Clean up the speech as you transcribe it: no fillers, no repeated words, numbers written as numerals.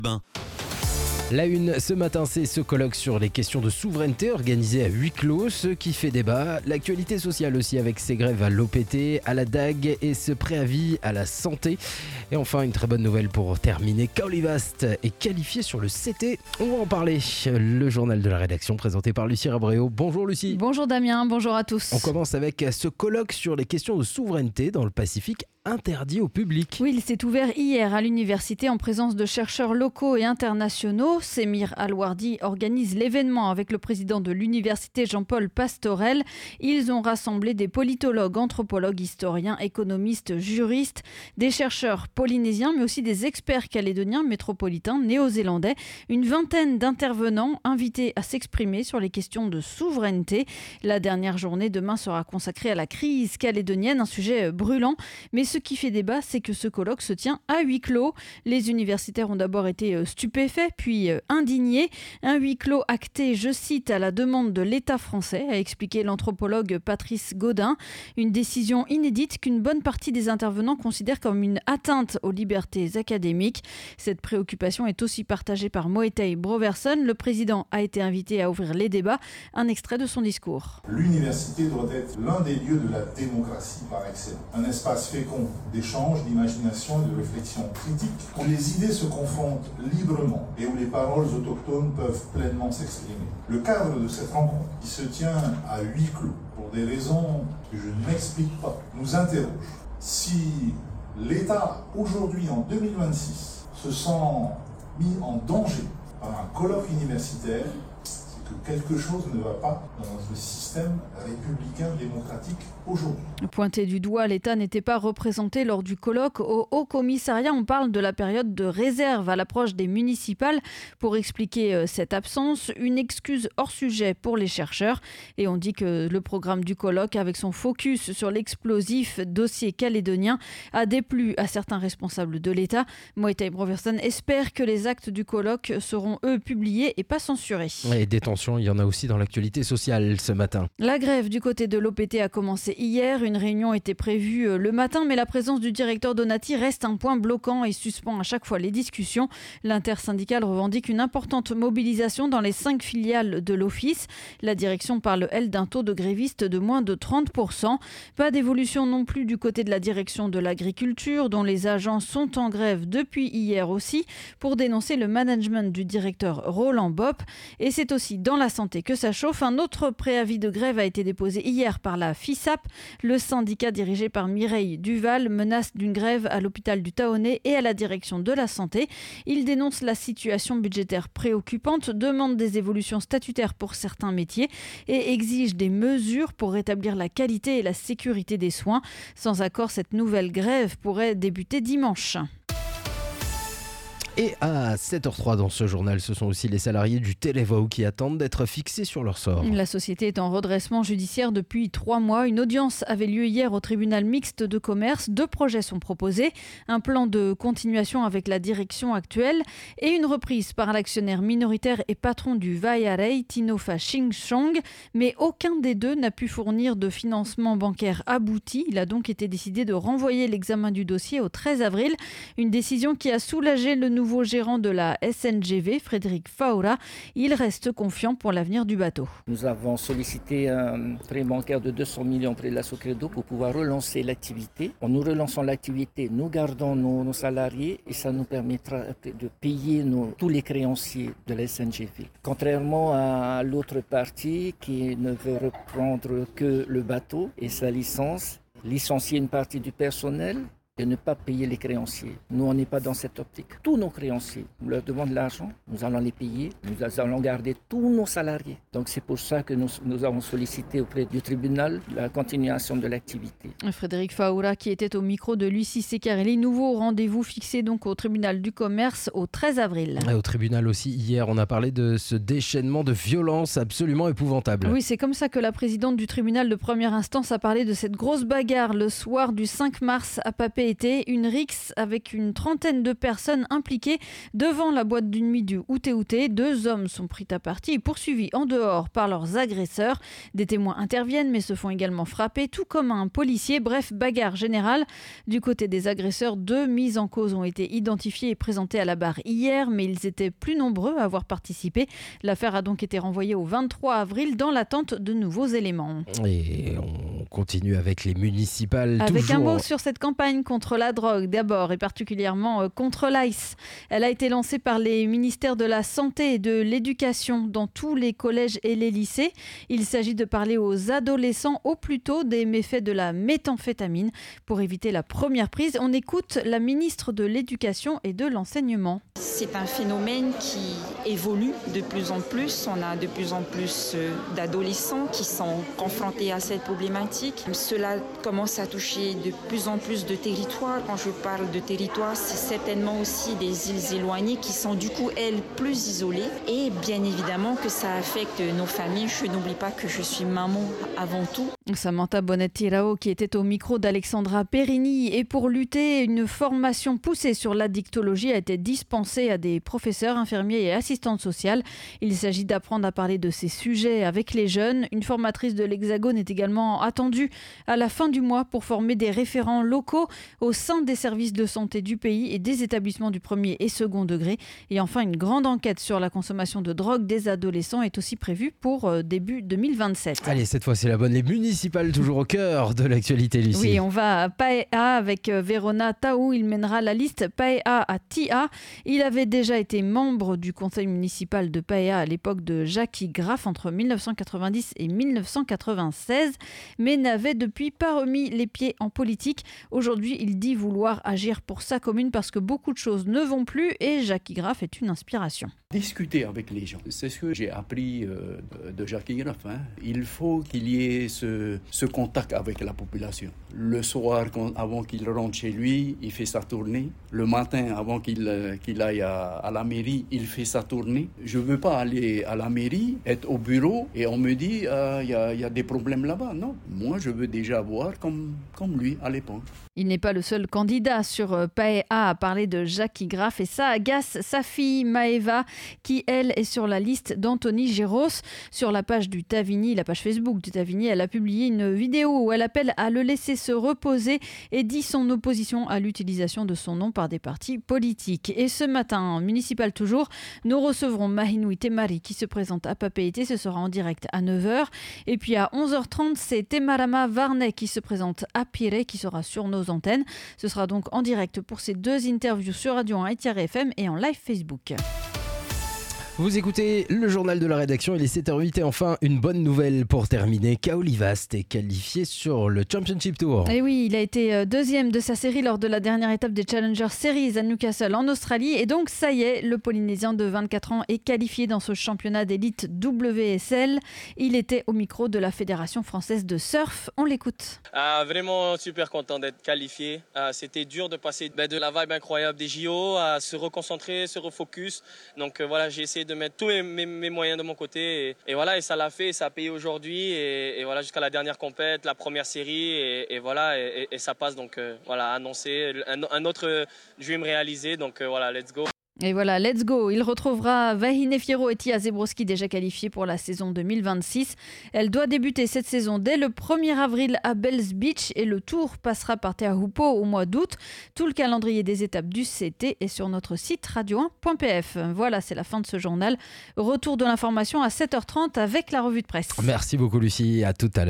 Ben. La une ce matin, c'est ce colloque sur les questions de souveraineté organisé à huis clos, ce qui fait débat. L'actualité sociale aussi avec ces grèves à l'OPT, à la DAG et ce préavis à la santé. Et enfin, une très bonne nouvelle pour terminer. Caolivast est qualifié sur le CT. On va en parler. Le journal de la rédaction présenté par Lucie Rabréau. Bonjour Lucie. Bonjour Damien, bonjour à tous. On commence avec ce colloque sur les questions de souveraineté dans le Pacifique interdit au public. Oui, il s'est ouvert hier à l'université en présence de chercheurs locaux et internationaux. Semir Alwardi organise l'événement avec le président de l'université Jean-Paul Pastorel. Ils ont rassemblé des politologues, anthropologues, historiens, économistes, juristes, des chercheurs polynésiens, mais aussi des experts calédoniens, métropolitains, néo-zélandais. Une vingtaine d'intervenants invités à s'exprimer sur les questions de souveraineté. La dernière journée demain sera consacrée à la crise calédonienne, un sujet brûlant. Mais ce qui fait débat, c'est que ce colloque se tient à huis clos. Les universitaires ont d'abord été stupéfaits, puis indignés. Un huis clos acté, je cite, à la demande de l'État français, a expliqué l'anthropologue Patrice Gaudin. Une décision inédite qu'une bonne partie des intervenants considèrent comme une atteinte aux libertés académiques. Cette préoccupation est aussi partagée par Moetai Broverson. Le président a été invité à ouvrir les débats. Un extrait de son discours. L'université doit être l'un des lieux de la démocratie par excellence. Un espace fécond d'échange, d'imagination et de réflexion critique, où les idées se confrontent librement et où les paroles autochtones peuvent pleinement s'exprimer. Le cadre de cette rencontre, qui se tient à huis clos, pour des raisons que je ne m'explique pas, nous interroge. Si l'État, aujourd'hui en 2026, se sent mis en danger par un colloque universitaire, c'est que quelque chose ne va pas dans notre système républicain démocratique aujourd'hui. Pointé du doigt, l'État n'était pas représenté lors du colloque. Au Haut-Commissariat, on parle de la période de réserve à l'approche des municipales. Pour expliquer cette absence, une excuse hors sujet pour les chercheurs. Et on dit que le programme du colloque, avec son focus sur l'explosif dossier calédonien, a déplu à certains responsables de l'État. Moetai Broverson espère que les actes du colloque seront, eux, publiés et pas censurés. Et des tensions, il y en a aussi dans l'actualité sociale ce matin. La grève du côté de l'OPT a commencé hier. Une réunion était prévue le matin, mais la présence du directeur Donati reste un point bloquant et suspend à chaque fois les discussions. L'intersyndicale revendique une importante mobilisation dans les 5 filiales de l'office. La direction parle, elle, d'un taux de grévistes de moins de 30%. Pas d'évolution non plus du côté de la direction de l'agriculture, dont les agents sont en grève depuis hier aussi, pour dénoncer le management du directeur Roland Bopp. Et c'est aussi dans la santé que ça chauffe. Un autre préavis de grève a été déposé hier par la FISAP. Le syndicat dirigé par Mireille Duval menace d'une grève à l'hôpital du Taonnet et à la direction de la santé. Il dénonce la situation budgétaire préoccupante, demande des évolutions statutaires pour certains métiers et exige des mesures pour rétablir la qualité et la sécurité des soins. Sans accord, cette nouvelle grève pourrait débuter dimanche. Et à 7h03 dans ce journal, ce sont aussi les salariés du Télévo qui attendent d'être fixés sur leur sort. La société est en redressement judiciaire depuis 3 mois. Une audience avait lieu hier au tribunal mixte de commerce. 2 projets sont proposés. Un plan de continuation avec la direction actuelle et une reprise par l'actionnaire minoritaire et patron du Vaiarei, Tinofa Chingchong. Mais aucun des deux n'a pu fournir de financement bancaire abouti. Il a donc été décidé de renvoyer l'examen du dossier au 13 avril. Une décision qui a soulagé le nouveau gérant de la SNGV, Frédéric Faura. Il reste confiant pour l'avenir du bateau. Nous avons sollicité un prêt bancaire de 200 millions auprès de la Socredo pour pouvoir relancer l'activité. En nous relançant l'activité, nous gardons nos salariés et ça nous permettra de payer tous les créanciers de la SNGV. Contrairement à l'autre partie qui ne veut reprendre que le bateau et sa licence, licencier une partie du personnel et ne pas payer les créanciers. Nous, on n'est pas dans cette optique. Tous nos créanciers, nous leur demandons de l'argent, nous allons les payer, nous allons garder tous nos salariés. Donc c'est pour ça que nous avons sollicité auprès du tribunal la continuation de l'activité. Frédéric Faura qui était au micro de Lucie Secarelli. Nouveau rendez-vous fixé donc au tribunal du commerce au 13 avril. Et au tribunal aussi, hier, on a parlé de ce déchaînement de violence absolument épouvantable. Oui, c'est comme ça que la présidente du tribunal de première instance a parlé de cette grosse bagarre le soir du 5 mars à Papeete été. Une rixe avec une trentaine de personnes impliquées devant la boîte de nuit du Outé Outé. 2 hommes sont pris à partie et poursuivis en dehors par leurs agresseurs. Des témoins interviennent mais se font également frapper, tout comme un policier. Bref, bagarre générale. Du côté des agresseurs, 2 mises en cause ont été identifiées et présentées à la barre hier, mais ils étaient plus nombreux à avoir participé. L'affaire a donc été renvoyée au 23 avril dans l'attente de nouveaux éléments. Et on continue avec les municipales. Avec toujours. Un mot sur cette campagne contre la drogue d'abord et particulièrement contre l'ICE. Elle a été lancée par les ministères de la Santé et de l'Éducation dans tous les collèges et les lycées. Il s'agit de parler aux adolescents au plus tôt des méfaits de la méthamphétamine pour éviter la première prise. On écoute la ministre de l'Éducation et de l'Enseignement. C'est un phénomène qui évolue de plus en plus. On a de plus en plus d'adolescents qui sont confrontés à cette problématique. Cela commence à toucher de plus en plus de territoires. Quand je parle de territoires, c'est certainement aussi des îles éloignées qui sont du coup, elles, plus isolées. Et bien évidemment que ça affecte nos familles. Je n'oublie pas que je suis maman avant tout. Samantha Bonetti-Rao qui était au micro d'Alexandra Perini. Et pour lutter, une formation poussée sur l'addictologie a été dispensée à des professeurs, infirmiers et assistantes sociales. Il s'agit d'apprendre à parler de ces sujets avec les jeunes. Une formatrice de l'Hexagone est également attendue à la fin du mois pour former des référents locaux au sein des services de santé du pays et des établissements du premier et second degré. Et enfin, une grande enquête sur la consommation de drogue des adolescents est aussi prévue pour début 2027. Allez, cette fois c'est la bonne. Les municipales toujours au cœur de l'actualité, Lucie. Oui, on va à Paea avec Verona Taou. Il mènera la liste Paea à Tia. Il avait déjà été membre du conseil municipal de Paea à l'époque de Jackie Graff entre 1990 et 1996, mais n'avait depuis pas remis les pieds en politique. Aujourd'hui, il dit vouloir agir pour sa commune parce que beaucoup de choses ne vont plus et Jackie Graff est une inspiration. Discuter avec les gens, c'est ce que j'ai appris de Jackie Graff. Il faut qu'il y ait ce contact avec la population. Le soir, avant qu'il rentre chez lui, il fait sa tournée. Le matin, avant qu'il aille à la mairie, il fait sa tournée. Je ne veux pas aller à la mairie, être au bureau et on me dit il y a des problèmes là-bas. Non, moi je veux déjà voir comme lui à l'époque. Il n'est pas le seul candidat sur Paea à parler de Jackie Graff et ça agace sa fille Maëva qui, elle, est sur la liste d'Anthony Géros. Sur la page du Tavini, la page Facebook du Tavini, elle a publié une vidéo où elle appelle à le laisser se reposer et dit son opposition à l'utilisation de son nom par des partis politiques. Et ce matin, municipal toujours, nous recevrons Mahinoui Temari qui se présente à Papeete. Ce sera en direct à 9h. Et puis à 11h30, c'est Temarama Varney qui se présente à Pirée qui sera sur nos antennes. Ce sera donc en direct pour ces 2 interviews sur Radio 1 et Thierry FM et en live Facebook. Vous écoutez le journal de la rédaction, il est 7h08 et enfin une bonne nouvelle pour terminer. Kaoli Vast est qualifié sur le Championship Tour. Et oui, il a été deuxième de sa série lors de la dernière étape des Challenger Series à Newcastle en Australie. Et donc ça y est, le Polynésien de 24 ans est qualifié dans ce championnat d'élite WSL. Il était au micro de la Fédération française de surf. On l'écoute. Vraiment super content d'être qualifié. C'était dur de passer de la vibe incroyable des JO à se reconcentrer, se refocus. Donc voilà, j'ai essayé de mettre tous mes moyens de mon côté et voilà, et ça l'a fait, et ça a payé aujourd'hui et voilà, jusqu'à la dernière compète, la première série et voilà, et ça passe. Donc voilà, annoncer un autre dream réalisé, donc voilà, let's go. Et voilà, let's go. Il retrouvera Vahine Fierro et Tia Zebrowski déjà qualifiés pour la saison 2026. Elle doit débuter cette saison dès le 1er avril à Bells Beach et le tour passera par Te Ahupo au mois d'août. Tout le calendrier des étapes du CT est sur notre site radio1.pf. Voilà, c'est la fin de ce journal. Retour de l'information à 7h30 avec la revue de presse. Merci beaucoup Lucie, à tout à l'heure.